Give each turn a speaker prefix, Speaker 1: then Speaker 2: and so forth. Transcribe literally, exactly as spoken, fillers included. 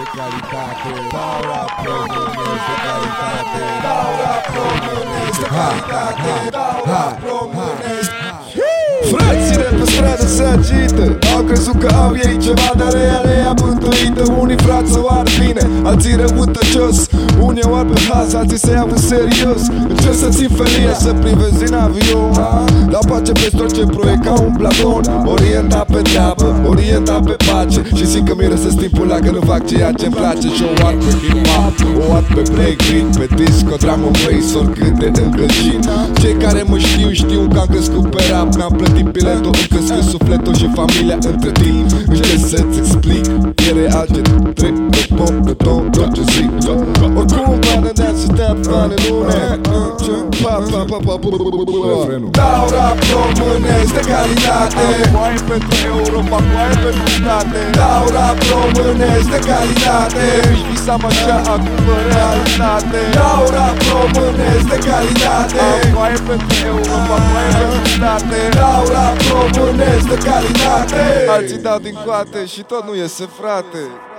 Speaker 1: calitate, dau rap românesc de calitate, dau rap românesc de calitate, dau rap românesc. Frații de pe stradă se agită, au crezut că au ei ceva, dar ea le-a mântuită. Unii frați o ar bine, alții răutăcios, unii o ar pe haz, alții se iau în serios. Încerc să țin felie, să privesc din avion, dau pace peste orice proiect ca un bladon. Orientat pe treabă, orientat pe pace, și simt că mirosesc timpul la când fac ceea ce-mi place. Și o ard pe hip-hop, o ard pe breakbeat, pe disco, drum and bass, oricât de încălcit. Cei care mă știu, știu că am crescut pe rap, mi-am plătit biletul, îmi crescut sufletul și familia între timp. Încerc să-ți explic, e real ce trec pe pop, pe tom, tot ce zic. Oricum bani de azi și te-a bani în lume. Dau rap românesc de calitate,
Speaker 2: Coaie pentru Europa, coaie pentru state.
Speaker 1: dau rap românesc de calitate,
Speaker 2: Își visam așa, acum realitate.
Speaker 1: dau rap românesc de calitate,
Speaker 2: Coaie pentru Europa, coaie pentru state.
Speaker 1: dau rap românesc de calitate.
Speaker 2: Alții dau din coate și tot nu iese, frate.